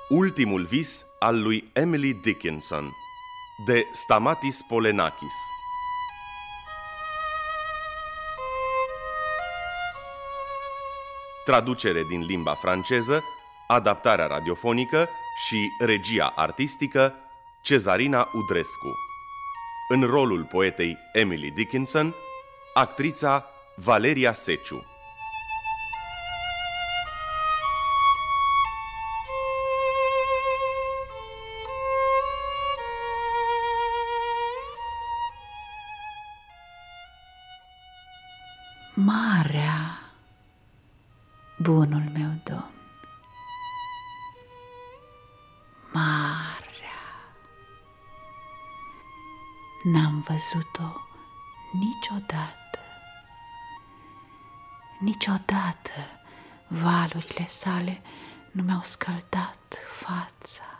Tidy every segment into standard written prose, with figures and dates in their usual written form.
Ultimul vis al lui Emily Dickinson, de Stamatis Polenakis. Traducere din limba franceză, adaptarea radiofonică și regia artistică Cezarina Udrescu. În rolul poetei Emily Dickinson, actrița Valeria Seciu. Marea, bunul meu domn, marea, n-am văzut-o niciodată, niciodată valurile sale nu mi-au scăldat fața.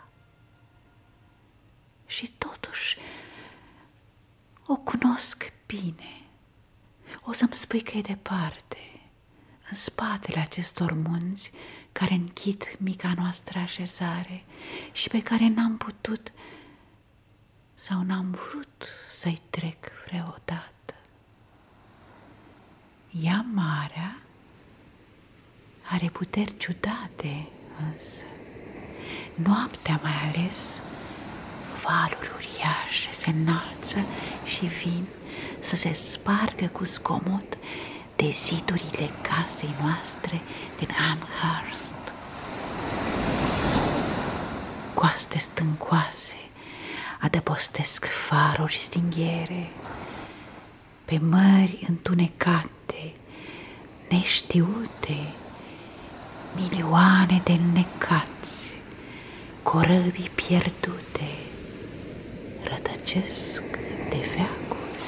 Și totuși o cunosc bine. O să-mi spui că e departe, în spatele acestor munți care închid mica noastră așezare și pe care n-am putut sau n-am vrut să-i trec vreodată. Ea, marea, are puteri ciudate, însă noaptea mai ales valuri uriașe se înalță și vin să se spargă cu zgomot de zidurile casei noastre din Amherst. Coaste stâncoase adăpostesc faruri stinghiere, pe mări întunecate, neștiute, milioane de înnecați, corăbii pierdute, rătăcesc de veacuri.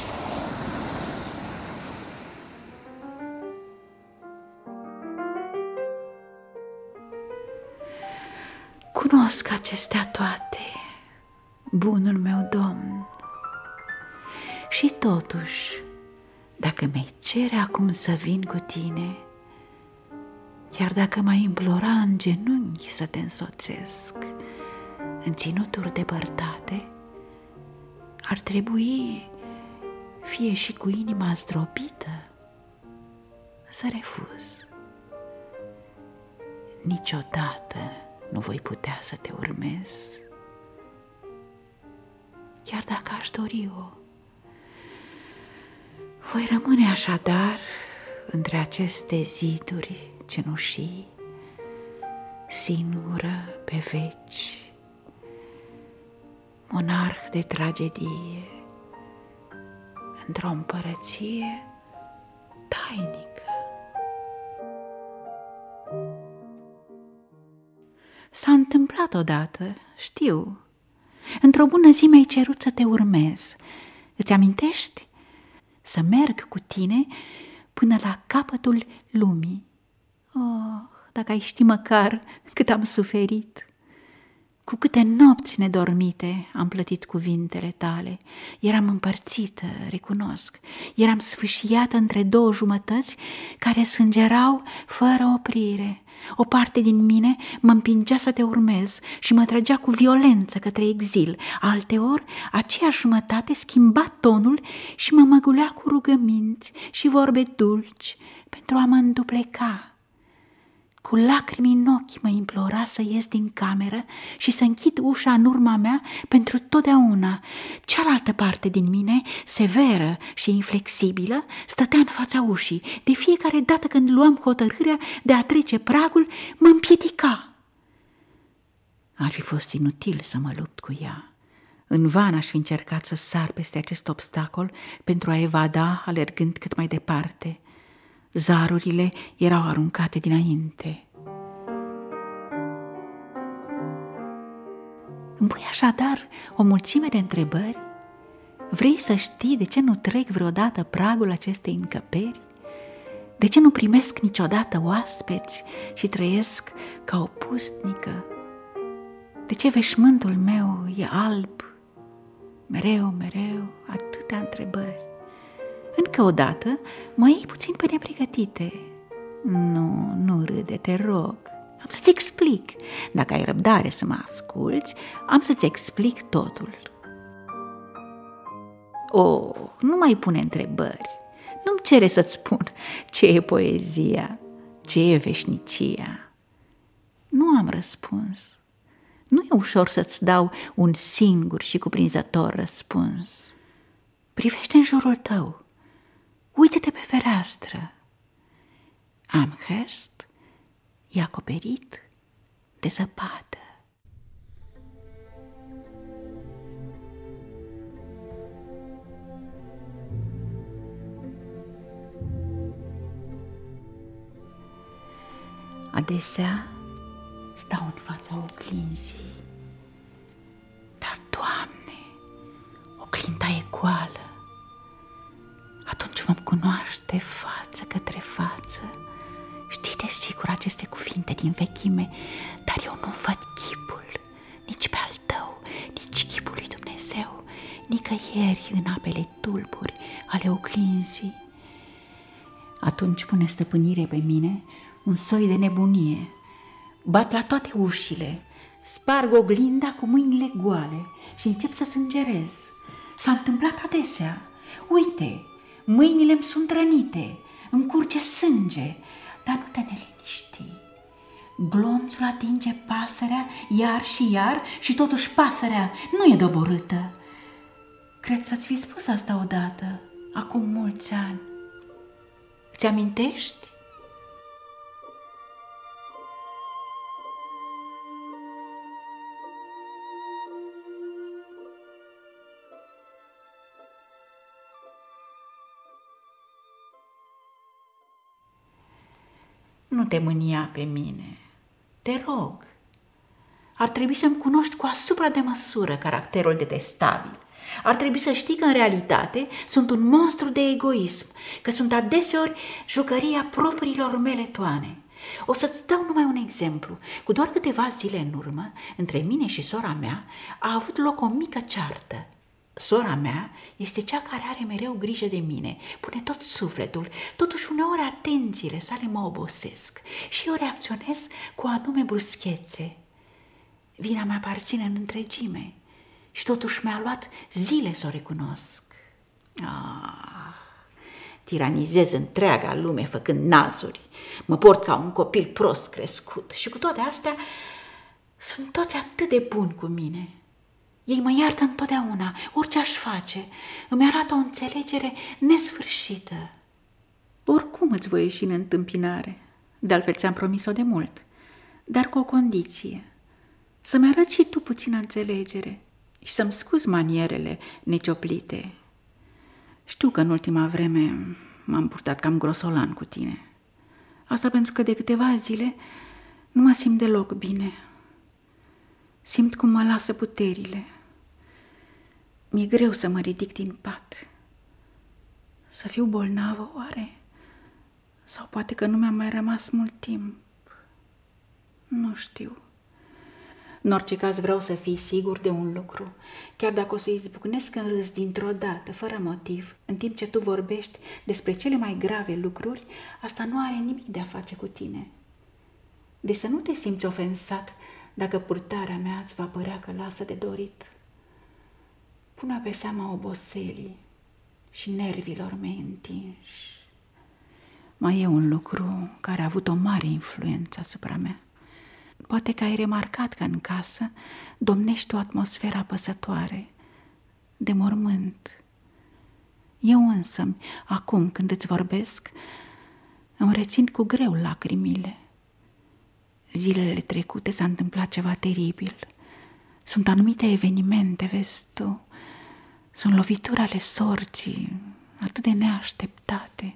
Cunosc acestea toate, bunul meu domn, și totuși, dacă mi-ai cere acum să vin cu tine, chiar dacă m-ai implora în genunchi să te însoțesc în ținuturi depărtate, ar trebui, fie și cu inima zdrobită, să refuz. Niciodată nu voi putea să te urmez, chiar dacă aș dori-o. Voi rămâne așadar între aceste ziduri cenușii, singură pe veci, monarh de tragedie, într-o împărăție tainică. S-a întâmplat odată, știu. Într-o bună zi mi-ai cerut să te urmez. Îți amintești? Să merg cu tine până la capătul lumii. Oh, dacă ai ști măcar cât am suferit! Cu câte nopți nedormite am plătit cuvintele tale. Eram împărțită, recunosc. Eram sfâșiată între două jumătăți care sângerau fără oprire. O parte din mine mă împingea să te urmez și mă trăgea cu violență către exil. Alteori, aceeași jumătate schimba tonul și mă măgulea cu rugăminți și vorbe dulci pentru a mă îndupleca. Cu lacrimi în ochi mă implora să ies din cameră și să închid ușa în urma mea pentru totdeauna. Cealaltă parte din mine, severă și inflexibilă, stătea în fața ușii. De fiecare dată când luam hotărârea de a trece pragul, mă împiedica. Ar fi fost inutil să mă lupt cu ea. În van aș fi încercat să sar peste acest obstacol pentru a evada, alergând cât mai departe. Zarurile erau aruncate dinainte. Îmi pui așadar o mulțime de întrebări? Vrei să știi de ce nu trec vreodată pragul acestei încăperi? De ce nu primesc niciodată oaspeți și trăiesc ca o pustnică? De ce veșmântul meu e alb? Mereu, mereu, atâtea întrebări. Încă o dată mă iei puțin pe nepregătite. Nu râde, te rog. Am să-ți explic. Dacă ai răbdare să mă asculți, am să-ți explic totul. Oh, nu mai pune întrebări. Nu-mi cere să-ți spun ce e poezia, ce e veșnicia. Nu am răspuns. Nu e ușor să-ți dau un singur și cuprinzător răspuns. Privește în jurul tău. Uită-te pe fereastră. Amherst e acoperit de zăpadă. Adesea stau în fața oglinzii, dar, Doamne, oglinda e goală. Atunci vom cunoaște față către față. Știi de sigur aceste cuvinte din vechime, dar eu nu văd chipul, nici pe al tău, nici chipul lui Dumnezeu, nicăieri în apele tulburi ale oglinzii. Atunci pune stăpânire pe mine un soi de nebunie. Bat la toate ușile, sparg oglinda cu mâinile goale și încep să sângerez. S-a întâmplat adesea. Uite, mâinile-mi sunt rănite, îmi curge sânge, dar nu te neliniști. Glonțul atinge pasărea iar și iar și totuși pasărea nu e doborâtă. Cred să-ți fi spus asta odată, acum mulți ani. Ți amintești? Nu te mânia pe mine, te rog. Ar trebui să-mi cunoști cu asupra de măsură caracterul detestabil. Ar trebui să știi că în realitate sunt un monstru de egoism, că sunt adeseori jucăria propriilor mele toane. O să-ți dau numai un exemplu. Cu doar câteva zile în urmă, între mine și sora mea, a avut loc o mică ceartă. Sora mea este cea care are mereu grijă de mine, pune tot sufletul, totuși uneori atențiile sale mă obosesc și eu reacționez cu o anume bruschețe. Vina mea aparține în întregime și totuși mi-a luat zile să o recunosc. Tiranizez întreaga lume făcând nazuri, mă port ca un copil prost crescut și cu toate astea sunt toți atât de buni cu mine. Ei mă iartă întotdeauna, orice aș face, îmi arată o înțelegere nesfârșită. Oricum îți voi ieși în întâmpinare, de altfel ți-am promis-o de mult, dar cu o condiție, să-mi arăți și tu puțină înțelegere și să-mi scuzi manierele necioplite. Știu că în ultima vreme m-am purtat cam grosolan cu tine. Asta pentru că de câteva zile nu mă simt deloc bine. Simt cum mă lasă puterile. Mi-e greu să mă ridic din pat. Să fiu bolnavă, oare? Sau poate că nu mi-a mai rămas mult timp. Nu știu. În orice caz vreau să fii sigur de un lucru, chiar dacă o să izbucnesc în râs dintr-o dată, fără motiv, în timp ce tu vorbești despre cele mai grave lucruri, asta nu are nimic de a face cu tine. Deci să nu te simți ofensat dacă purtarea mea îți va părea că lasă de dorit. Pune pe seama oboselii și nervilor mei întinși. Mai e un lucru care a avut o mare influență asupra mea. Poate că ai remarcat că în casă domnește o atmosferă apăsătoare, de mormânt. Eu însă, acum când îți vorbesc, îmi rețin cu greu lacrimile. Zilele trecute s-a întâmplat ceva teribil. Sunt anumite evenimente, vezi tu, sunt lovituri ale sorții, atât de neașteptate,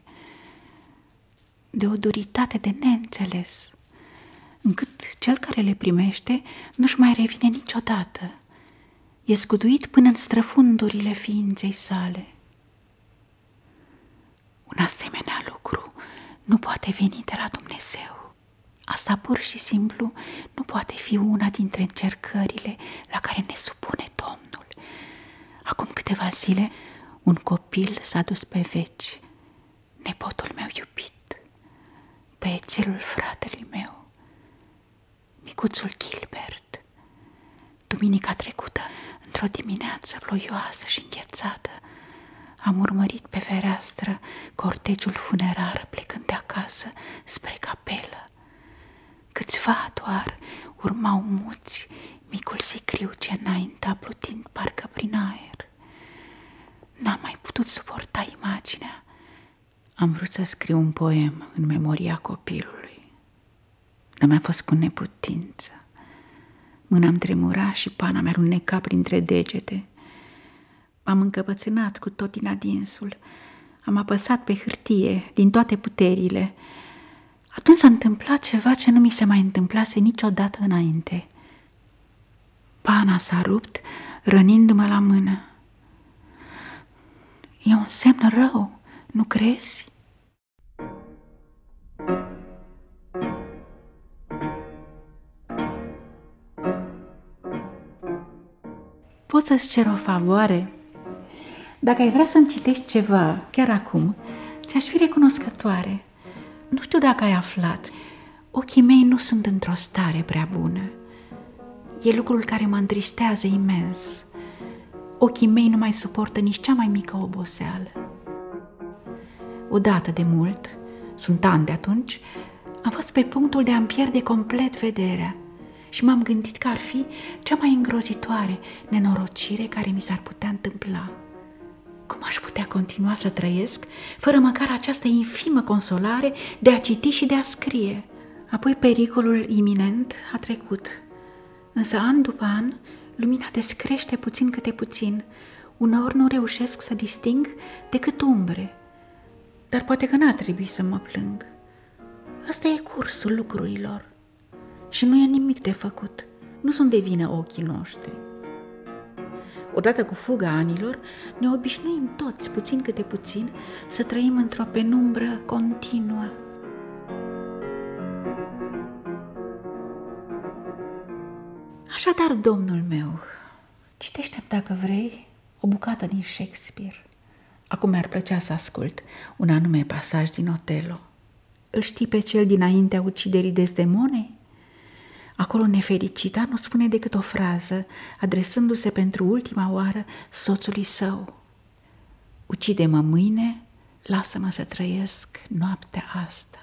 de o duritate de neînțeles, încât cel care le primește nu-și mai revine niciodată. E scuduit până în străfundurile ființei sale. Un asemenea lucru nu poate veni de la Dumnezeu. Asta pur și simplu nu poate fi una dintre încercările la care ne supune Domnul. Acum câteva zile, un copil s-a dus pe veci, nepotul meu iubit, băiețelul fratelui meu. micuțul Gilbert. Duminica trecută, într-o dimineață ploioasă și înghețată, am urmărit pe fereastră cortegiul funerar plecând de acasă spre capelă. Câțiva doar urmau muți, micul sicriu ce înainta plutind parcă prin aer. N-am mai putut suporta imaginea. Am vrut să scriu un poem în memoria copilului, dar mi-a fost cu neputință. Mâna-mi tremura și pana mi-a alunecat printre degete. M-am încăpățânat cu tot din adinsul. Am apăsat pe hârtie din toate puterile. Atunci s-a întâmplat ceva ce nu mi se mai întâmplase niciodată înainte. Pana s-a rupt, rănindu-mă la mână. E un semn rău, nu crezi? Pot să-ți cer o favoare? Dacă ai vrea să-mi citești ceva, chiar acum, ți-aș fi recunoscătoare. Nu știu dacă ai aflat, ochii mei nu sunt într-o stare prea bună. E lucrul care mă întristează imens. Ochii mei nu mai suportă nici cea mai mică oboseală. Odată de mult, sunt ani de atunci, am fost pe punctul de a-mi pierde complet vederea și m-am gândit că ar fi cea mai îngrozitoare nenorocire care mi s-ar putea întâmpla. Cum aș putea continua să trăiesc fără măcar această infimă consolare de a citi și de a scrie? Apoi pericolul iminent a trecut, însă an după an lumina descrește puțin câte puțin. Uneori nu reușesc să disting decât umbre, dar poate că n-ar trebui să mă plâng. Ăsta e cursul lucrurilor și nu e nimic de făcut. Nu sunt de vină ochii noștri. Odată cu fuga anilor, ne obișnuim toți, puțin câte puțin, să trăim într-o penumbră continuă. Așadar, domnul meu, citește-mi, dacă vrei, o bucată din Shakespeare. Acum mi-ar plăcea să ascult un anume pasaj din Otelo. Îl știi pe cel dinaintea uciderii Desdemonei? Acolo nefericita nu spune decât o frază, adresându-se pentru ultima oară soțului său. Ucide-mă mâine, lasă-mă să trăiesc noaptea asta.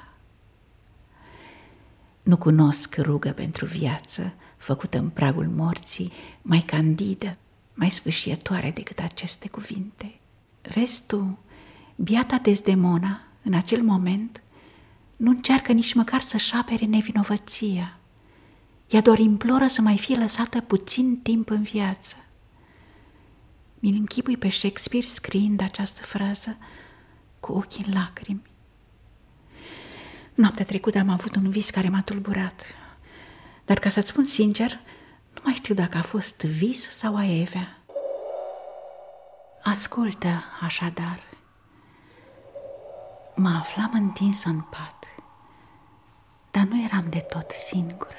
Nu cunosc rugă pentru viață, făcută în pragul morții, mai candidă, mai sfâșietoare decât aceste cuvinte. Vezi tu, biata Desdemona, în acel moment, nu încearcă nici măcar să-și apere nevinovăția. Ea doar imploră să mai fie lăsată puțin timp în viață. Mi-l închipui pe Shakespeare scriind această frază cu ochii în lacrimi. Noaptea trecută am avut un vis care m-a tulburat, dar ca să-ți spun sincer, nu mai știu dacă a fost vis sau aevea. Ascultă, așadar. Mă aflam întinsă în pat, dar nu eram de tot singură.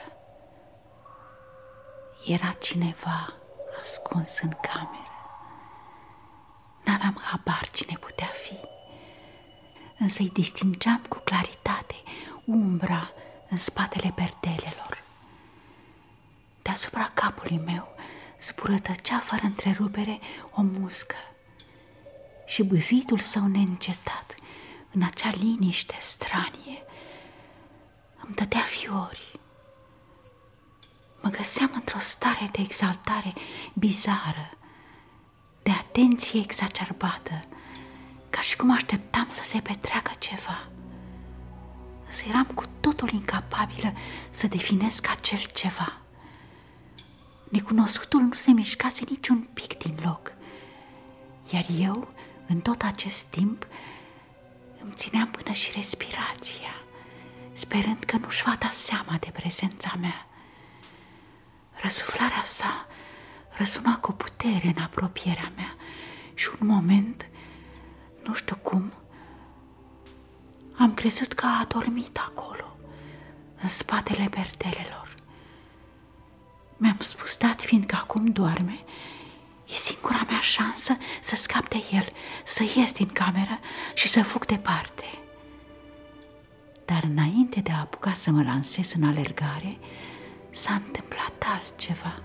Era cineva ascuns în cameră. N-aveam habar cine putea fi, însă îi distingeam cu claritate umbra în spatele perdelelor. Deasupra capului meu zburătăcea fără întrerupere o muscă și bâzitul său neîncetat în acea liniște stranie îmi dădea fiori. Mă găseam într-o stare de exaltare bizară, de atenție exacerbată, ca și cum așteptam să se petreacă ceva. Însă eram cu totul incapabilă să definesc acel ceva. Necunoscutul nu se mișcase niciun pic din loc, iar eu, în tot acest timp, îmi țineam până și respirația, sperând că nu-și va da seama de prezența mea. Răsuflarea sa răsuna cu putere în apropierea mea și un moment, nu știu cum, am crezut că a adormit acolo, în spatele perdelelor. Mi-am spus, dat fiindcă acum doarme, e singura mea șansă să scap de el, să ies din cameră și să fug departe. Dar înainte de a apuca să mă lansez în alergare, s-a întâmplat altceva.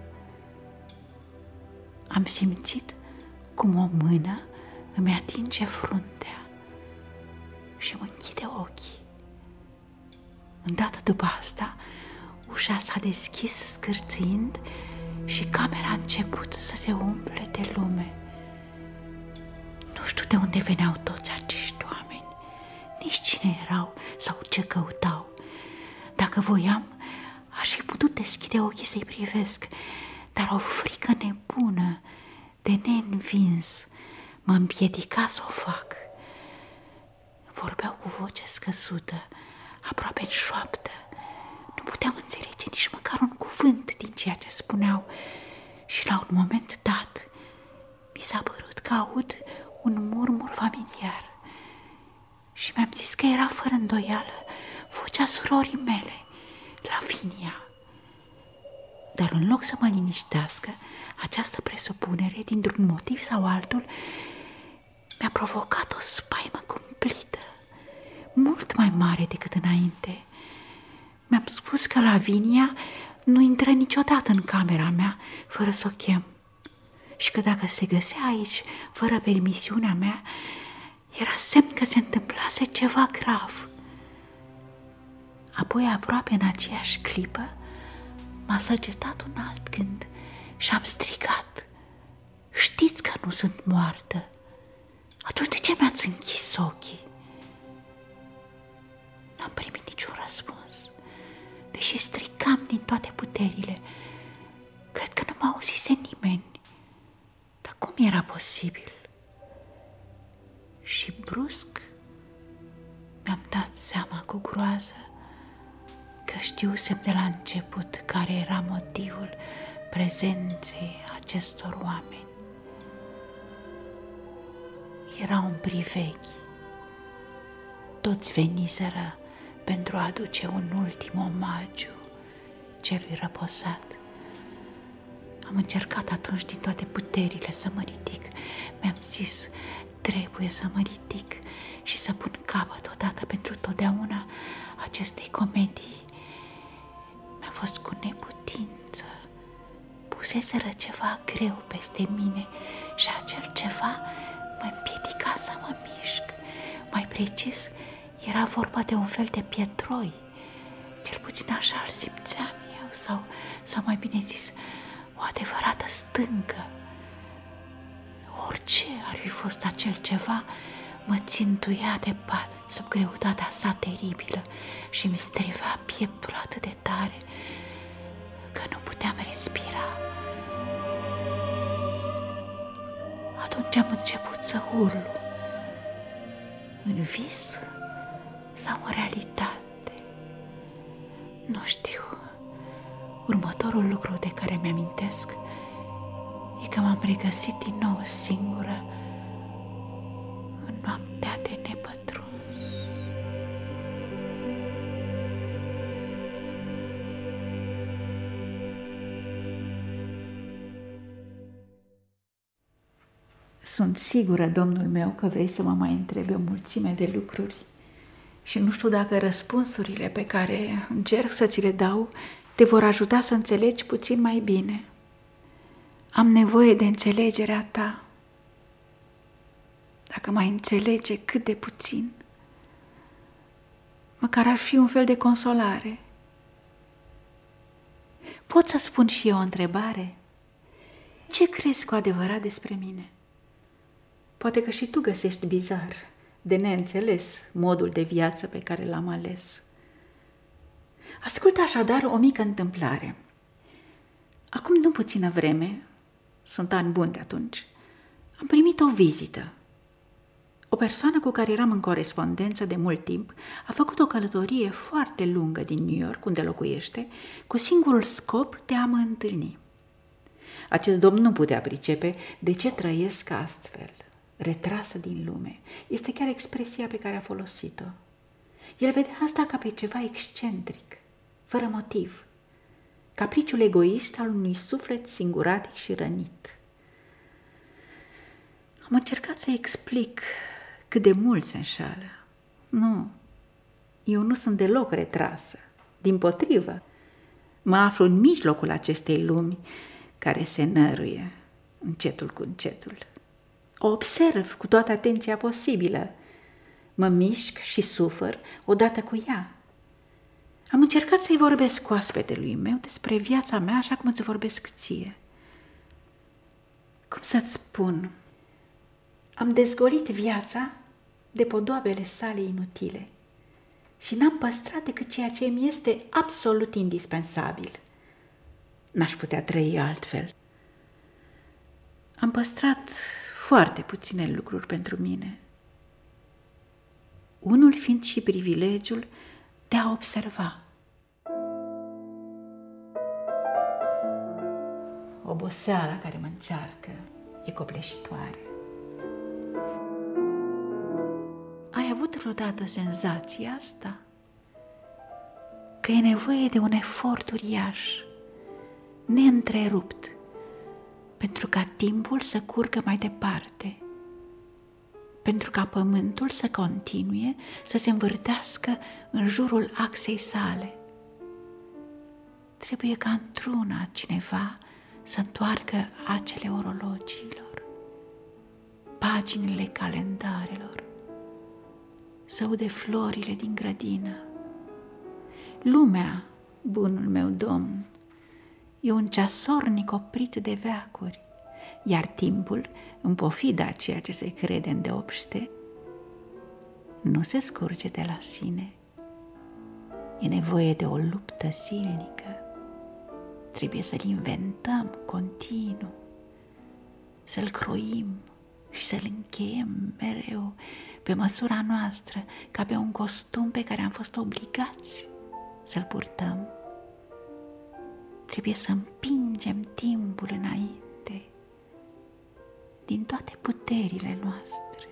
Am simțit cum o mână îmi atinge fruntea și mă închide ochii. Îndată după asta, ușa s-a deschis scârțind și camera a început să se umple de lume. Nu știu de unde veneau toți acești oameni, nici cine erau sau ce căutau. Dacă voiam, aș fi putut deschide ochii să-i privesc, dar o frică nebună de neînvins mă împiedica să o fac. Vorbeau cu voce scăzută, aproape în șoaptă. Nu puteam înțelege nici măcar un cuvânt din ceea ce spuneau și la un moment dat mi s-a părut că aud un murmur familiar și mi-am zis că era fără îndoială vocea surorii mele, Lavinia. Dar în loc să mă liniștească, această presupunere, dintr-un motiv sau altul, mi-a provocat o spaimă cumplită, mult mai mare decât înainte. Mi-am spus că Lavinia nu intră niciodată în camera mea fără să o chem și că dacă se găsea aici fără permisiunea mea, era semn că se întâmplase ceva grav. Apoi, aproape în aceeași clipă, m-a săgetat un alt gând și am strigat: știți că nu sunt moartă, atunci de ce mi-ați închis ochii? N-am primit niciun răspuns, deși strigam din toate puterile. Cred că nu mă auzise nimeni. Dar cum era posibil? Și brusc mi-am dat seama cu groază că știusem de la început care era motivul prezenței acestor oameni. Era un priveghi. Toți veniseră pentru a aduce un ultim omagiu celui răposat. Am încercat atunci din toate puterile să mă ridic. Mi-am zis, trebuie să mă ridic și să pun capăt odată pentru totdeauna acestei comedii. Mi-a fost cu neputință. Puseseră ceva greu peste mine și acel ceva mă împiedica să mă mișc. Mai precis, era vorba de un fel de pietroi. Cel puțin așa îl simțeam eu, sau mai bine zis, o adevărată stâncă. Orice ar fi fost acel ceva, mă țintuia de pat sub greutatea sa teribilă și mi strivea pieptul atât de tare că nu puteam respira. Atunci am început să urlu. În vis sau în realitate? Nu știu. Următorul lucru de care mi-amintesc e că m-am regăsit din nou singură în noaptea de nepătruns. Sunt sigură, domnul meu, că vrei să mă mai întrebi o mulțime de lucruri și nu știu dacă răspunsurile pe care încerc să ți le dau te vor ajuta să înțelegi puțin mai bine. Am nevoie de înțelegerea ta. Dacă mai înțelege cât de puțin, măcar ar fi un fel de consolare. Pot să spun și eu o întrebare? Ce crezi cu adevărat despre mine? Poate că și tu găsești bizar, de neînțeles, modul de viață pe care l-am ales. Ascultă așadar o mică întâmplare. Acum nu puțină vreme, sunt ani buni de atunci, am primit o vizită. O persoană cu care eram în corespondență de mult timp a făcut o călătorie foarte lungă din New York, unde locuiește, cu singurul scop de a mă întâlni. Acest domn nu putea pricepe de ce trăiesc astfel, retrasă din lume. Este chiar expresia pe care a folosit-o. El vedea asta ca pe ceva excentric, fără motiv, capriciul egoist al unui suflet singuratic și rănit. Am încercat să explic cât de mult se înșală. Nu, eu nu sunt deloc retrasă, dimpotrivă. Mă aflu în mijlocul acestei lumi care se năruie încetul cu încetul. O observ cu toată atenția posibilă. Mă mișc și sufăr odată cu ea. Am încercat să-i vorbesc oaspetelui meu despre viața mea așa cum îți vorbesc ție. Cum să-ți spun? Am dezgolit viața de podoabele sale inutile și n-am păstrat decât ceea ce mi este absolut indispensabil. N-aș putea trăi altfel. Am păstrat foarte puține lucruri pentru mine, unul fiind și privilegiul de a observa. Oboseala care mă încearcă e copleșitoare. Ai avut vreodată senzația asta? Că e nevoie de un efort uriaș, neîntrerupt, pentru ca timpul să curgă mai departe, pentru ca pământul să continue să se învârtească în jurul axei sale. Trebuie ca într-una cineva să întoarcă acele orologiilor, paginile calendarelor, să ude florile din grădină. Lumea, bunul meu domn, e un ceasornic oprit de veacuri, iar timpul, în pofida a ceea ce se crede îndeopște, nu se scurge de la sine. E nevoie de o luptă zilnică. Trebuie să-l inventăm continuu, să-l croim și să-l încheiem mereu pe măsura noastră, ca pe un costum pe care am fost obligați să-l purtăm. Trebuie să împingem timpul înainte din toate puterile noastre.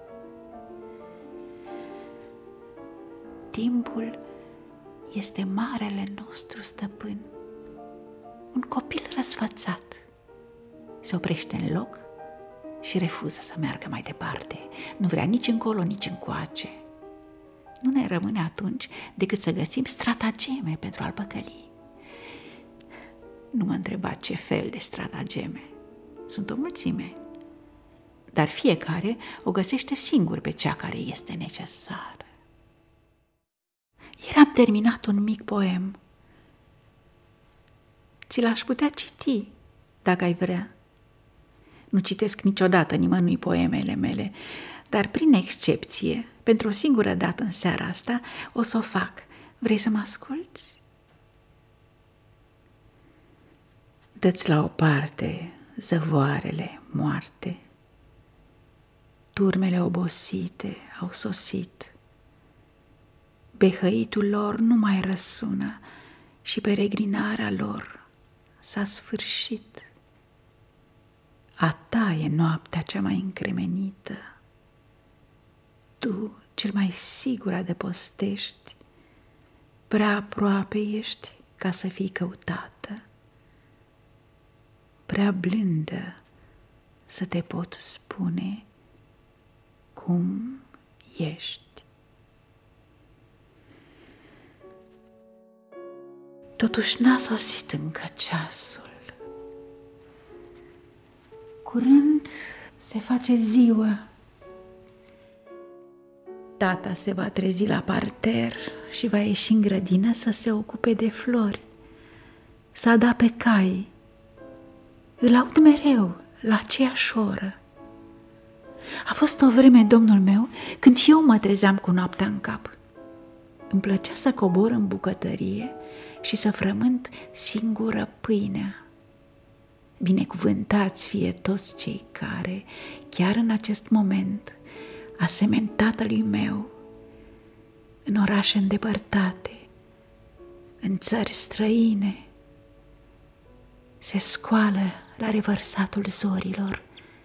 Timpul este marele nostru stăpân, un copil răsfățat. Se oprește în loc și refuză să meargă mai departe. Nu vrea nici încolo, nici încoace. Nu ne rămâne atunci decât să găsim stratageme pentru a-l păcăli. Nu mă întreba ce fel de stratageme. Sunt o mulțime, dar fiecare o găsește singur pe cea care este necesară. Ieri am terminat un mic poem. Ți l-aș putea citi, dacă ai vrea. Nu citesc niciodată nimănui poemele mele, dar prin excepție, pentru o singură dată în seara asta, o să o fac. Vrei să mă asculți? Dă-ți la o parte zăvoarele moarte. Turmele obosite au sosit. Behăitul lor nu mai răsună și peregrinarea lor s-a sfârșit. A ta e noaptea cea mai încremenită. Tu, cel mai sigur adăpostești, prea aproape ești ca să fii căutată, prea blândă să te pot spune cum ești. Totuși n-a sosit încă ceasul. Curând se face ziua. Tata se va trezi la parter și va ieși în grădină să se ocupe de flori, să da pe cai. Îl aud mereu la aceeași oră. A fost o vreme, domnul meu, când și eu mă trezeam cu noaptea în cap. Îmi plăcea să cobor în bucătărie și să frământ singură pâinea. Binecuvântați fie toți cei care, chiar în acest moment, asemeni tatălui meu, în orașe îndepărtate, în țări străine, se scoală la revărsatul zorilor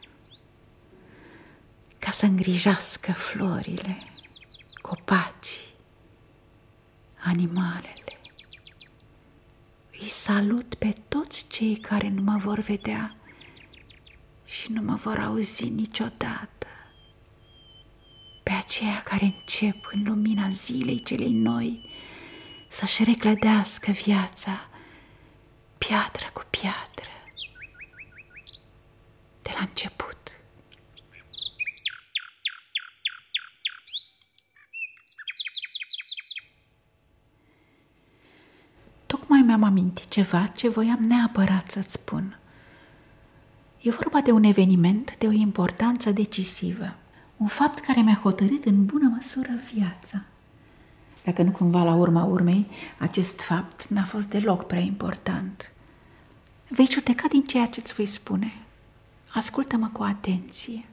ca să îngrijească florile, copacii, animalele. Îi salut pe toți cei care nu mă vor vedea și nu mă vor auzi niciodată. Pe aceia care încep în lumina zilei celei noi să-și reclădească viața piatră cu piatră, de la început. Tocmai mi-am amintit ceva ce voiam neapărat să-ți spun. E vorba de un eveniment de o importanță decisivă, un fapt care mi-a hotărât în bună măsură viața. Dacă nu cumva la urma urmei, acest fapt n-a fost deloc prea important. Vei judeca din ceea ce-ți voi spune. Ascultă-mă cu atenție.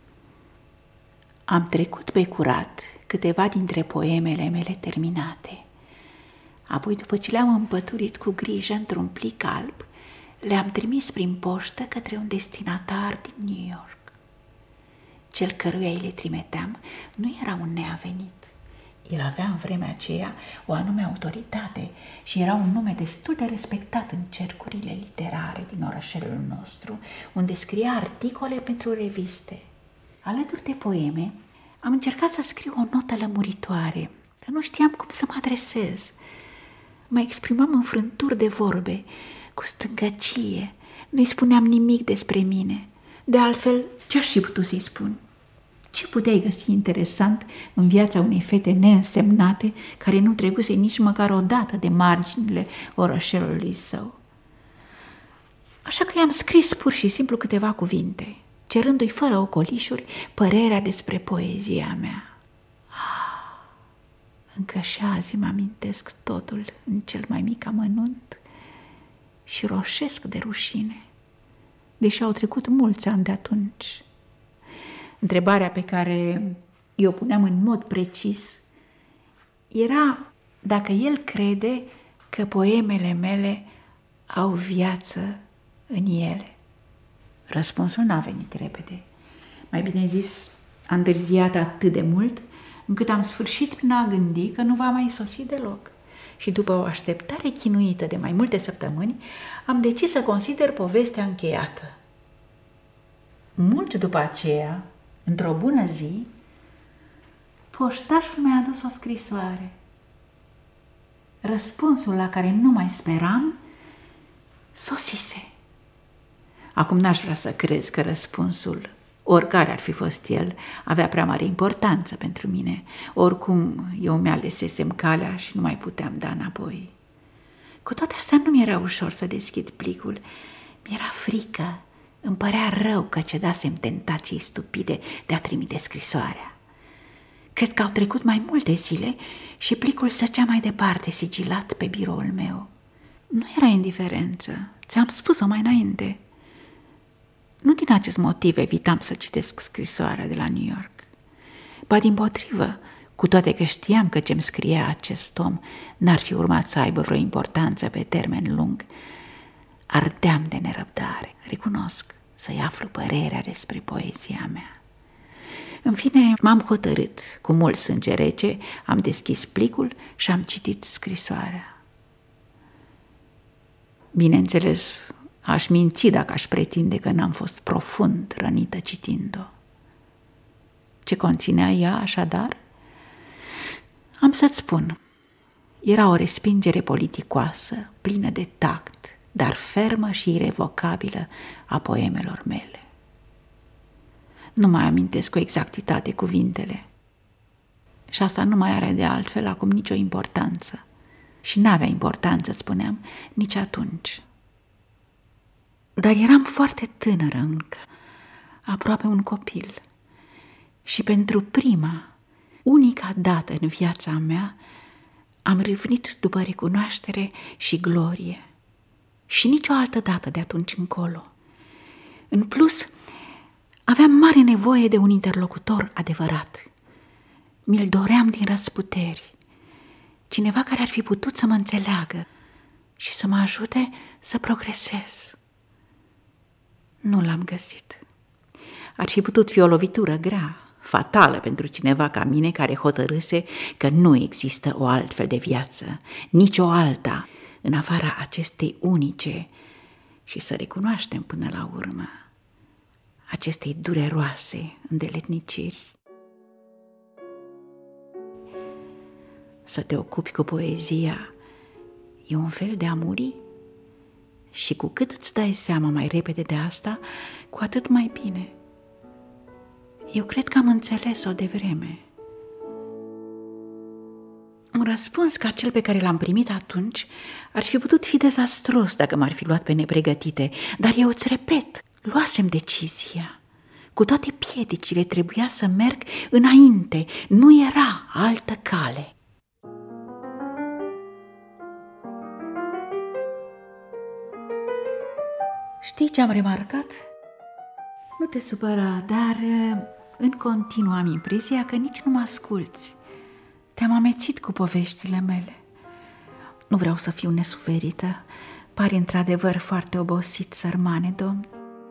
Am trecut pe curat câteva dintre poemele mele terminate. Apoi, după ce le-am împăturit cu grijă într-un plic alb, le-am trimis prin poștă către un destinatar din New York. Cel căruia îi le trimiteam nu era un neavenit. El avea în vremea aceea o anume autoritate și era un nume destul de respectat în cercurile literare din orășelul nostru, unde scria articole pentru reviste. Alături de poeme, am încercat să scriu o notă lămuritoare, dar nu știam cum să mă adresez. Mă exprimam în frânturi de vorbe, cu stângăcie, nu-i spuneam nimic despre mine. De altfel, ce-aș fi putut să-i spun? Ce puteai găsi interesant în viața unei fete neînsemnate care nu trecuse nici măcar o dată de marginile orășelului său? Așa că i-am scris pur și simplu câteva cuvinte, cerându-i fără ocolișuri părerea despre poezia mea. Încă și azi îmi amintesc totul în cel mai mic amănunt și roșesc de rușine, deși au trecut mulți ani de atunci. Întrebarea pe care eu puneam în mod precis era dacă el crede că poemele mele au viață în ele. Răspunsul n-a venit repede. Mai bine zis, a întârziat atât de mult încât am sfârșit prin a gândi că nu va mai sosi deloc. Și după o așteptare chinuită de mai multe săptămâni, am decis să consider povestea încheiată. Mult după aceea, într-o bună zi, poștașul mi-a adus o scrisoare. Răspunsul la care nu mai speram sosise. Acum n-aș vrea să crezi că răspunsul, oricare ar fi fost el, avea prea mare importanță pentru mine. Oricum, eu mi-alesesem calea și nu mai puteam da înapoi. Cu toate astea nu mi-era ușor să deschid plicul. Mi-era frică. Îmi părea rău că cedasem tentației stupide de a trimite scrisoarea. Cred că au trecut mai multe zile și plicul zăcea mai departe, sigilat pe biroul meu. Nu era indiferență, ți-am spus-o mai înainte. Nu din acest motiv evitam să citesc scrisoarea de la New York. Ba dimpotrivă, cu toate că știam că ce-mi scria acest om n-ar fi urmat să aibă vreo importanță pe termen lung, ardeam de nerăbdare, recunosc, să-i aflu părerea despre poezia mea. În fine, m-am hotărât, cu mult sânge rece, am deschis plicul și am citit scrisoarea. Bineînțeles, aș minți dacă aș pretinde că n-am fost profund rănită citind-o. Ce conținea ea, așadar? Am să-ți spun. Era o respingere politicoasă, plină de tact, dar fermă și irevocabilă a poemelor mele. Nu mai amintesc cu exactitate cuvintele. Și asta nu mai are de altfel acum nicio importanță. Și n-avea importanță, îți spuneam, nici atunci. Dar eram foarte tânără încă, aproape un copil. Și pentru prima, unica dată în viața mea, am râvnit după recunoaștere și glorie. Și nicio altă dată de atunci încolo. În plus, aveam mare nevoie de un interlocutor adevărat. Mi-l doream din răsputeri. Cineva care ar fi putut să mă înțeleagă și să mă ajute să progresez. Nu l-am găsit. Ar fi putut fi o lovitură grea, fatală pentru cineva ca mine care hotărâse că nu există o altfel de viață, nici o alta, în afara acestei unice și să recunoaștem până la urmă acestei dureroase îndeletniciri. Să te ocupi cu poezia e un fel de a muri? Și cu cât îți dai seama mai repede de asta, cu atât mai bine. Eu cred că am înțeles-o de vreme. Un răspuns ca cel pe care l-am primit atunci ar fi putut fi dezastros dacă m-ar fi luat pe nepregătite, dar eu îți repet, luasem decizia. Cu toate piedicile trebuia să merg înainte, nu era altă cale. Știi ce am remarcat? Nu te supăra, dar în continuu am impresia că nici nu mă asculți. Te-am amețit cu poveștile mele. Nu vreau să fiu nesuferită. Pari într-adevăr foarte obosit, sărmane domn.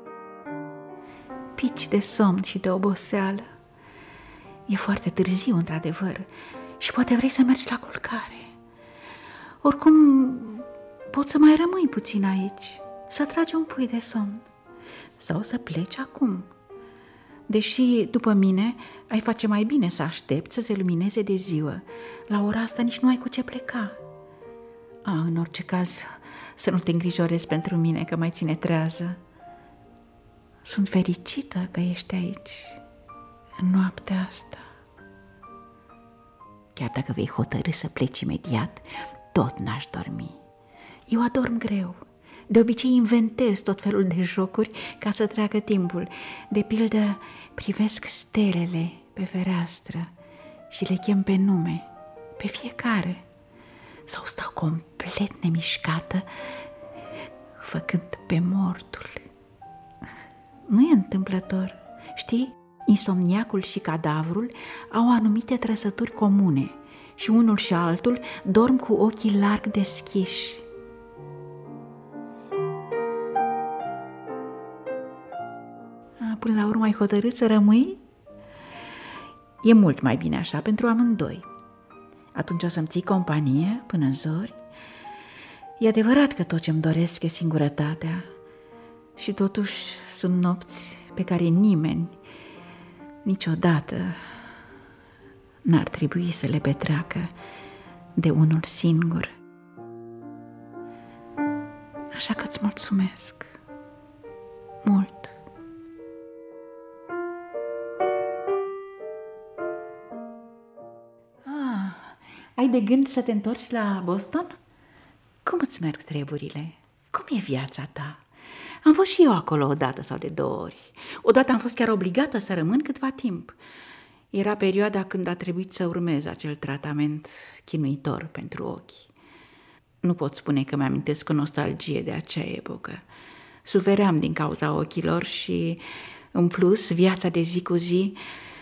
Pici de somn și de oboseală. E foarte târziu, într-adevăr, și poate vrei să mergi la culcare. Oricum, poți să mai rămâi puțin aici, să tragi un pui de somn sau să pleci acum. Deși, după mine, ai face mai bine să aștepți să se lumineze de ziua. La ora asta nici nu ai cu ce pleca. În orice caz, să nu te îngrijorezi pentru mine că mai ține trează. Sunt fericită că ești aici, în noaptea asta. Chiar dacă vei hotărî să pleci imediat, tot n-aș dormi. Eu adorm greu. De obicei inventez tot felul de jocuri ca să treacă timpul. De pildă, privesc stelele pe fereastră și le chem pe nume, pe fiecare. Sau stau complet nemișcată, făcând pe mortul. Nu e întâmplător. Știi, insomniacul și cadavrul au anumite trăsături comune și unul și altul dorm cu ochii larg deschiși. Până la urmă ai hotărât să rămâi? E mult mai bine așa pentru amândoi. Atunci o să-mi ții companie până în zori. E adevărat că tot ce-mi doresc e singurătatea și totuși sunt nopți pe care nimeni niciodată n-ar trebui să le petreacă de unul singur. Așa că îți mulțumesc mult. Ai de gând să te întorci la Boston? Cum îți merg treburile? Cum e viața ta? Am fost și eu acolo o dată sau de 2 ori. Odată am fost chiar obligată să rămân câtva timp. Era perioada când a trebuit să urmez acel tratament chinuitor pentru ochi. Nu pot spune că mi-amintesc cu nostalgie de acea epocă. Sufeream din cauza ochilor și, în plus, viața de zi cu zi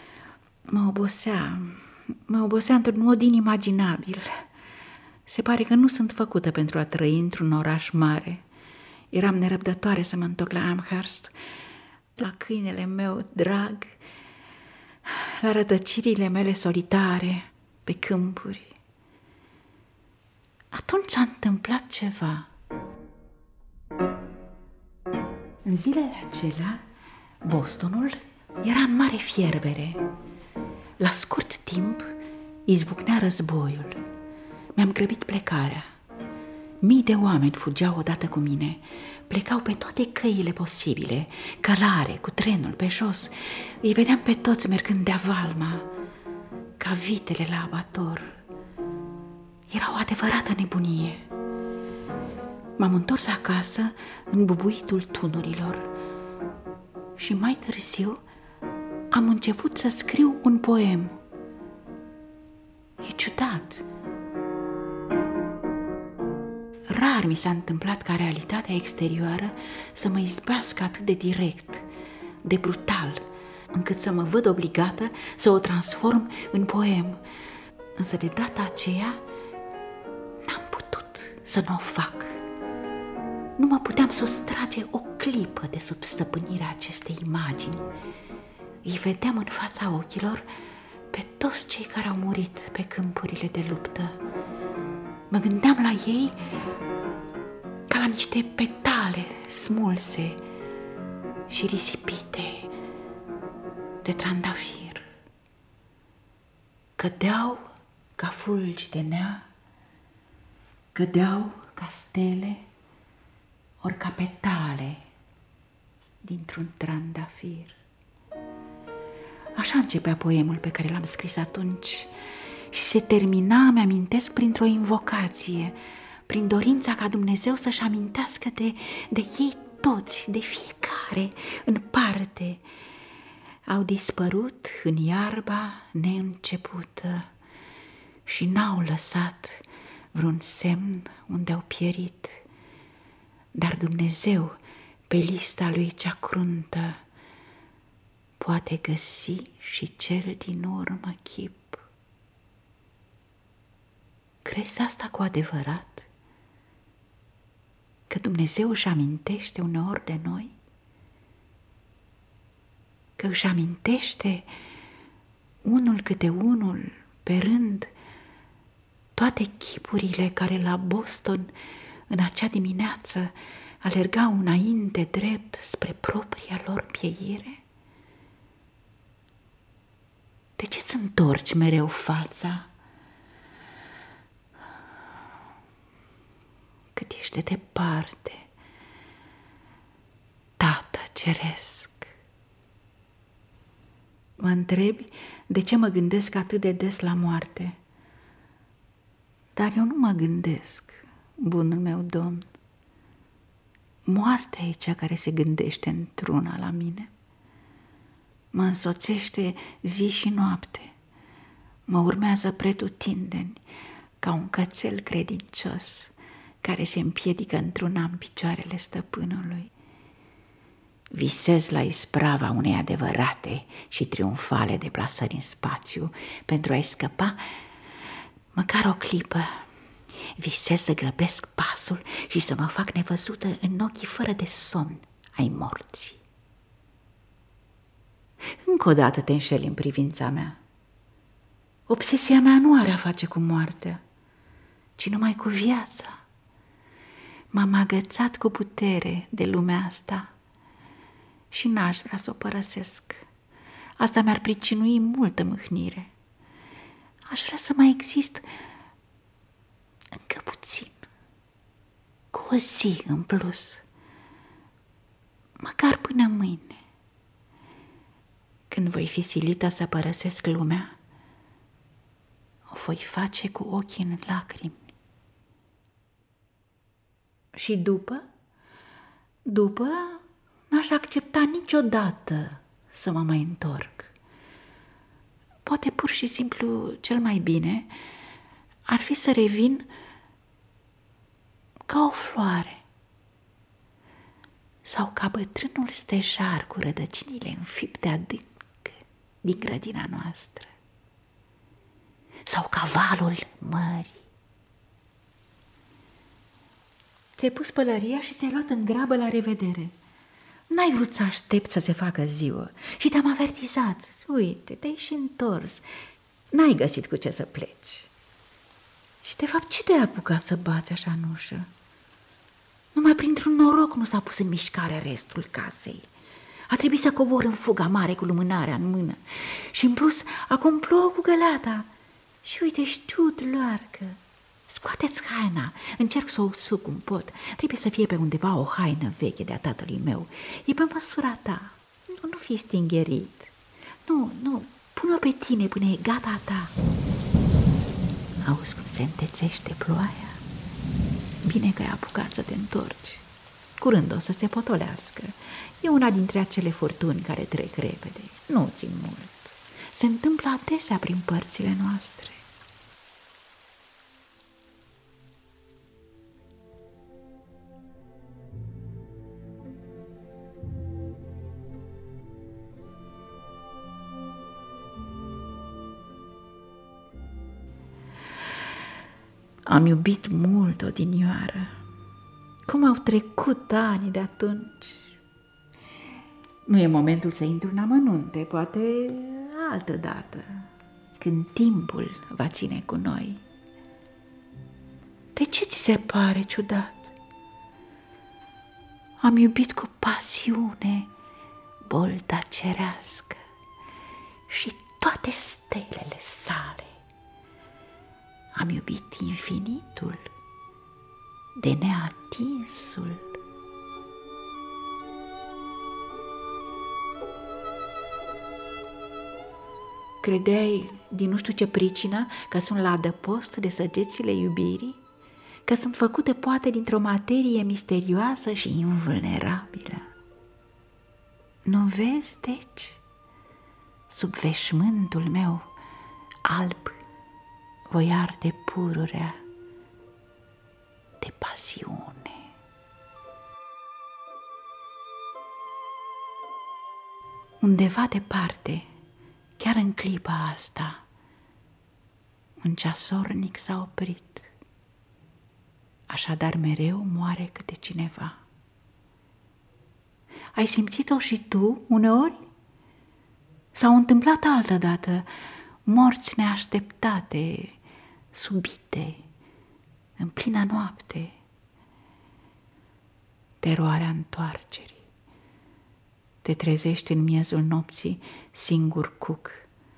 mă obosea într-un mod inimaginabil. Se pare că nu sunt făcută pentru a trăi într-un oraș mare. Eram nerăbdătoare să mă întorc la Amherst, la câinele meu drag, la rătăcirile mele solitare pe câmpuri. Atunci s-a întâmplat ceva. În zilele acelea, Bostonul era în mare fierbere. La scurt timp izbucnea războiul. Mi-am grăbit plecarea. Mii de oameni fugeau odată cu mine. Plecau pe toate căile posibile, călare, cu trenul, pe jos. Îi vedeam pe toți mergând de-a valma, ca vitele la abator. Era o adevărată nebunie. M-am întors acasă în bubuitul tunurilor și mai târziu am început să scriu un poem. E ciudat. Rar mi s-a întâmplat ca realitatea exterioară să mă izbească atât de direct, de brutal, încât să mă văd obligată să o transform în poem. Însă de data aceea n-am putut să nu o fac. Nu mă puteam sustrage o clipă de sub stăpânirea acestei imagini. Îi vedeam în fața ochilor pe toți cei care au murit pe câmpurile de luptă. Mă gândeam la ei ca la niște petale smulse și risipite de trandafir. Cădeau ca fulgi de nea, cădeau ca stele ori ca petale dintr-un trandafir. Așa începea poemul pe care l-am scris atunci și se termina, mi-amintesc, printr-o invocație, prin dorința ca Dumnezeu să-și amintească de ei toți, de fiecare în parte. Au dispărut în iarba neîncepută și n-au lăsat vreun semn unde au pierit. Dar Dumnezeu, pe lista lui cea cruntă, poate găsi și cel din urmă chip. Crezi asta cu adevărat? Că Dumnezeu își amintește uneori de noi? Că își amintește unul câte unul, pe rând, toate chipurile care la Boston în acea dimineață alergau înainte drept spre propria lor pieire? De ce-ți întorci mereu fața? Cât ești de departe, Tată Ceresc. Mă întrebi de ce mă gândesc atât de des la moarte. Dar eu nu mă gândesc, bunul meu Domn. Moartea e cea care se gândește într-una la mine. Mă însoțește zi și noapte, mă urmează pretutindeni ca un cățel credincios care se împiedică într-una în picioarele stăpânului. Visez la isprava unei adevărate și triumfale deplasări în spațiu pentru a-i scăpa măcar o clipă. Visez să grăbesc pasul și să mă fac nevăzută în ochii fără de somn ai morții. Încă o dată te înșeli în privința mea. Obsesia mea nu are a face cu moartea, ci numai cu viața. M-am agățat cu putere de lumea asta și n-aș vrea să o părăsesc. Asta mi-ar pricinui multă mâhnire. Aș vrea să mai exist încă puțin, cu o zi în plus, măcar până mâine. Când voi fi silită să părăsesc lumea, o voi face cu ochii în lacrimi. Și după, n-aș accepta niciodată să mă mai întorc. Poate pur și simplu cel mai bine ar fi să revin ca o floare sau ca bătrânul stejar cu rădăcinile înfipte adânc din grădina noastră sau ca valul mării. Ți-ai pus pălăria și ți-ai luat în grabă la revedere. N-ai vrut să aștepți să se facă ziua și te-am avertizat. Uite, te-ai și întors. N-ai găsit cu ce să pleci. Și de fapt ce te-ai apucat să bați așa în ușă? Numai printr-un noroc nu s-a pus în mișcare restul casei. A trebuit să cobor în fuga mare cu lumânarea în mână. Și în plus, acum plouă cu găleata. Și uite, știu, luarcă. Scoateți haina, încerc să o usuc cum pot. Trebuie să fie pe undeva o haină veche de-a tatălui meu. E pe măsura ta. Nu fi stingherit. Nu, pune-o pe tine până e gata a ta. Auzi cum se întețește ploaia? Bine că ai apucat să te întorci. Curând o să se potolească. E una dintre acele furtuni care trec repede. Nu țin mult. Se întâmplă adesea prin părțile noastre. Am iubit mult odinioară. Cum au trecut ani de atunci. Nu e momentul să intru în amănunte, poate altă dată, când timpul va ține cu noi. De ce ți se pare ciudat? Am iubit cu pasiune bolta cerească și toate stelele sale. Am iubit infinitul de neatinsul Credeai, din nu știu ce pricină, că sunt la adăpost de săgețile iubirii? Că sunt făcute poate dintr-o materie misterioasă și invulnerabilă? Nu vezi, deci, sub veșmântul meu alb voi arde pururea de pasiune. Undeva departe, chiar în clipa asta, un ceasornic s-a oprit. Așadar mereu moare câte cineva. Ai simțit-o și tu uneori? S-au întâmplat altădată morți neașteptate, subite, în plină noapte. Teroarea întoarcerii. Te trezești în miezul nopții, singur cuc,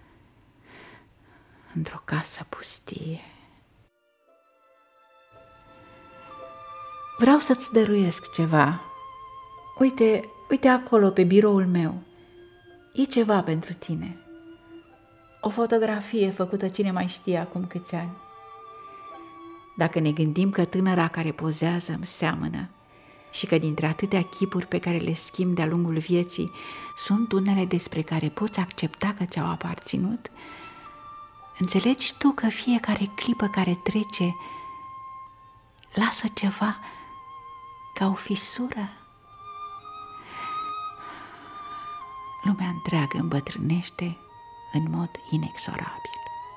într-o casă pustie. Vreau să-ți dăruiesc ceva. Uite acolo, pe biroul meu. E ceva pentru tine. O fotografie făcută cine mai știe acum câți ani. Dacă ne gândim că tânăra care pozează îmi seamănă și că dintre atâtea chipuri pe care le schimb de-a lungul vieții sunt unele despre care poți accepta că ți-au aparținut, înțelegi tu că fiecare clipă care trece lasă ceva ca o fisură? Lumea întreagă îmbătrânește în mod inexorabil.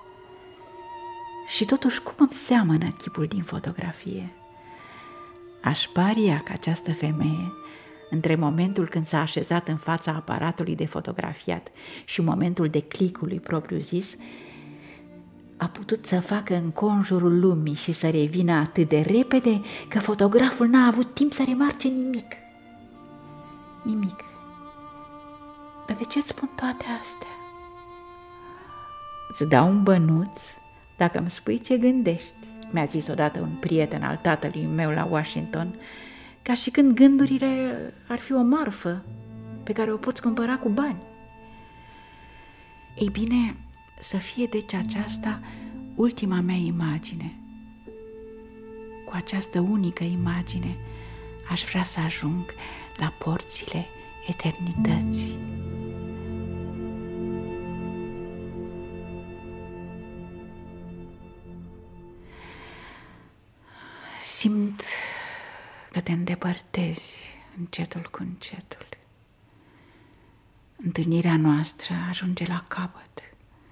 Și totuși cum îmi seamănă chipul din fotografie? Aș paria că această femeie, între momentul când s-a așezat în fața aparatului de fotografiat și momentul declicului propriu-zis, a putut să facă înconjurul lumii și să revină atât de repede că fotograful n-a avut timp să remarce nimic. Nimic. Dar de ce-ți spun toate astea? Îți dau un bănuț dacă îmi spui ce gândești, mi-a zis odată un prieten al tatălui meu la Washington, ca și când gândurile ar fi o marfă pe care o poți cumpăra cu bani. Ei bine, să fie deci aceasta ultima mea imagine. Cu această unică imagine aș vrea să ajung la porțile eternității. Simt că te îndepărtezi încetul cu încetul. Întâlnirea noastră ajunge la capăt.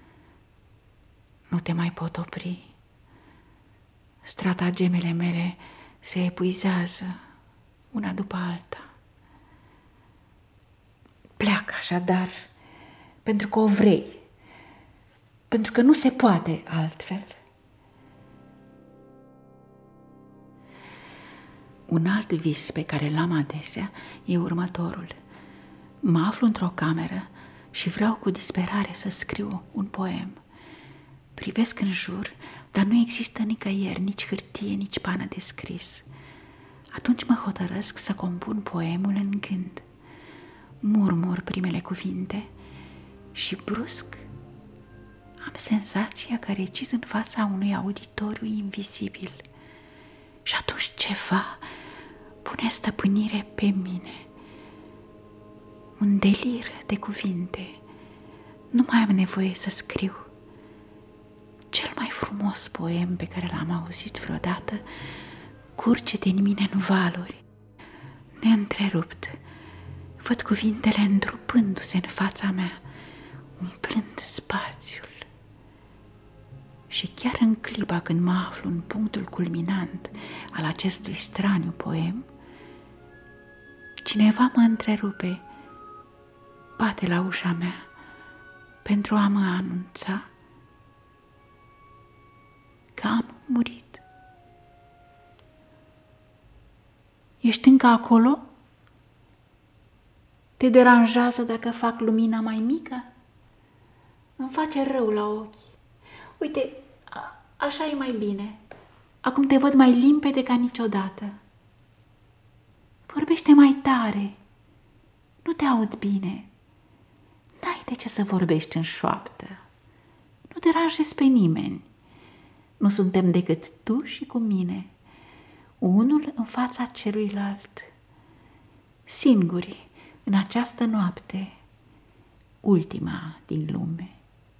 Nu te mai pot opri. Stratagemele mele se epuizează una după alta. Pleacă așadar, pentru că o vrei, pentru că nu se poate altfel. Un alt vis pe care l-am adesea e următorul. Mă aflu într-o cameră și vreau cu disperare să scriu un poem. Privesc în jur, dar nu există nicăieri, nici hârtie, nici pană de scris. Atunci mă hotărăsc să compun poemul în gând. Murmur primele cuvinte și brusc am senzația că recit în fața unui auditoriu invizibil. Și atunci ceva pune stăpânire pe mine. Un delir de cuvinte. Nu mai am nevoie să scriu. Cel mai frumos poem pe care l-am auzit vreodată curge din mine în valuri, neîntrerupt. Văd cuvintele îndrupându-se în fața mea, umplând spațiul. Și chiar în clipa când mă aflu în punctul culminant al acestui straniu poem, cineva mă întrerupe, bate la ușa mea pentru a mă anunța că am murit. Ești încă acolo? Te deranjează dacă fac lumina mai mică? Îmi face rău la ochi. Uite, așa e mai bine. Acum te văd mai limpede ca niciodată. Vorbește mai tare. Nu te aud bine. N-ai de ce să vorbești în șoaptă. Nu deranjezi pe nimeni. Nu suntem decât tu și cu mine, unul în fața celuilalt, singuri în această noapte, ultima din lume.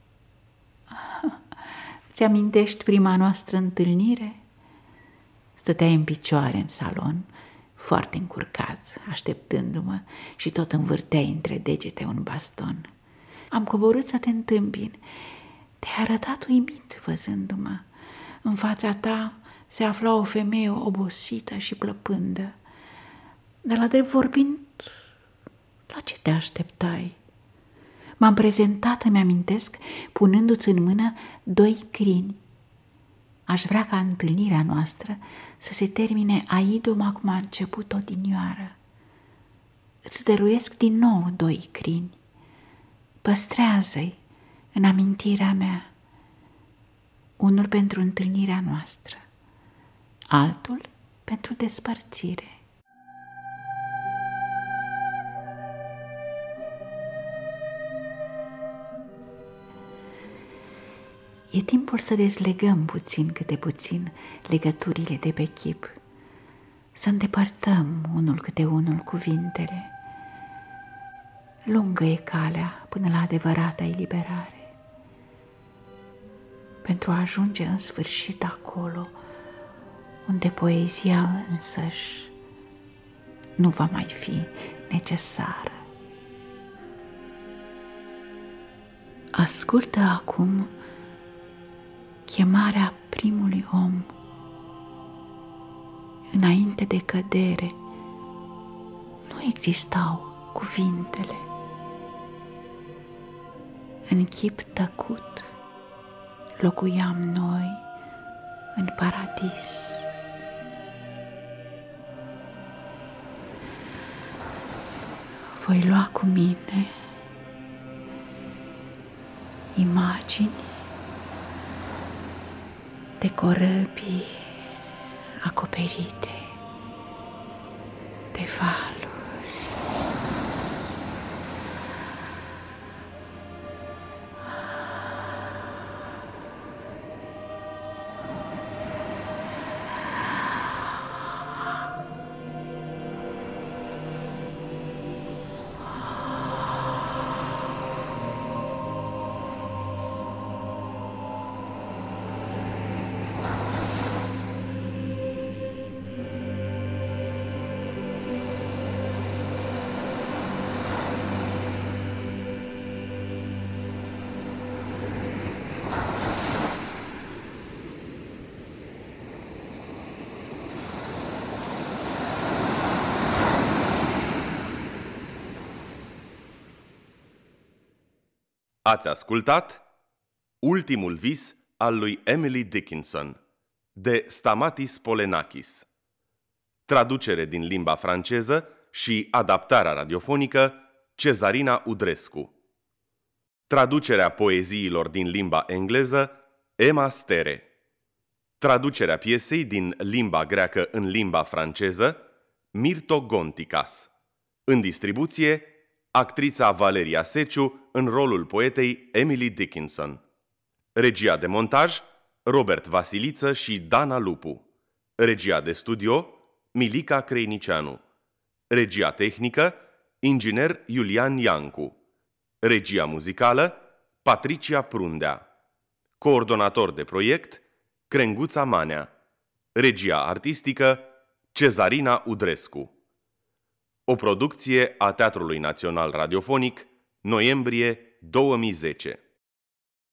Ți amintești prima noastră întâlnire? Stăteai în picioare în salon, foarte încurcat, așteptându-mă, și tot învârteai între degete un baston. Am coborât să te întâmpin. Te-ai arătat uimit văzându-mă. În fața ta se afla o femeie obosită și plăpândă. Dar la drept vorbind, la ce te așteptai? M-am prezentat, îmi amintesc, punându-ți în mână 2 crini. Aș vrea ca întâlnirea noastră să se termine aidoma cum a început odinioară. Îți dăruiesc din nou 2 crini. Păstrează-i în amintirea mea. Unul pentru întâlnirea noastră, altul pentru despărțire. E timpul să dezlegăm puțin câte puțin legăturile de pe chip, să îndepărtăm unul câte unul cuvintele. Lungă e calea până la adevărata eliberare, pentru a ajunge în sfârșit acolo unde poezia însăși nu va mai fi necesară. Ascultă acum chemarea primului om. Înainte de cădere nu existau cuvintele. În chip tăcut locuiam noi în paradis. Voi lua cu mine imagini de corăbii acoperite de valuri. Ați ascultat Ultimul vis al lui Emily Dickinson, de Stamatis Polenakis. Traducere din limba franceză și adaptarea radiofonică Cezarina Udrescu. Traducerea poeziilor din limba engleză Emma Stere. Traducerea piesei din limba greacă în limba franceză Mirto Gonticas. În distribuție actrița Valeria Seciu în rolul poetei Emily Dickinson. Regia de montaj Robert Vasiliță și Dana Lupu. Regia de studio Milica Creinicianu. Regia tehnică inginer Iulian Iancu. Regia muzicală Patricia Prundea. Coordonator de proiect Crenguța Manea. Regia artistică Cezarina Udrescu. O producție a Teatrului Național Radiofonic, noiembrie 2010.